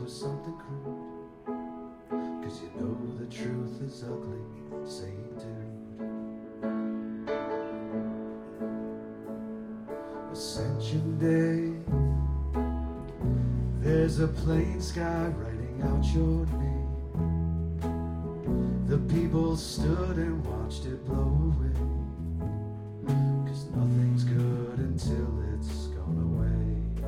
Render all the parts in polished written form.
was something crude. 'Cause you know the truth is ugly, St. Dude. Ascension Day, there's a plain sky writing out your name. The people stood and watched it blow away. 'Cause nothing's good until it's gone away.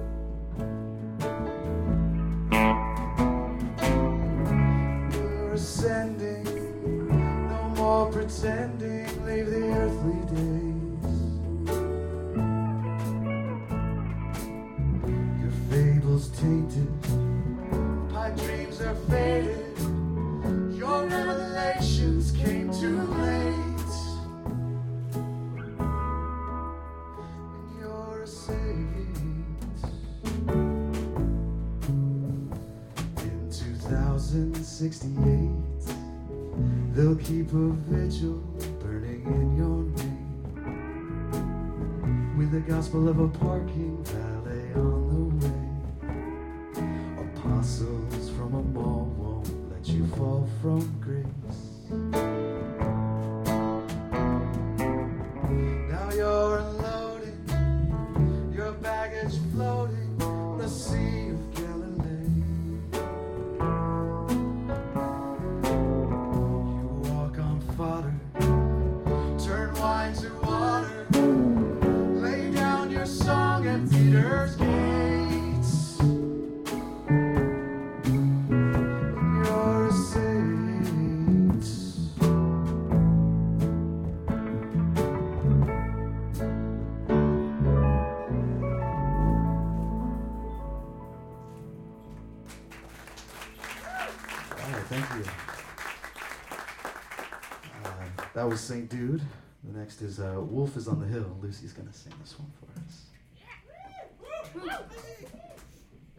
We're ascending, no more pretending, leave the earthly days. Your fable's tainted, pipe dreams are faded. Your revelations came too late, and you're a saint. In 2068, they'll keep a vigil burning in your name, with the gospel of a parking valet on the way. Apostles from a mall won't let you fall from grace. Now you're unloading your baggage, floating on the Sea of Galilee. You walk on fodder, turn wine to water, lay down your song at Peter's gates. You're a saint. All right, thank you. That was St. Dude. The next is Wolf is on the Hill. Lucy's going to sing this one for us.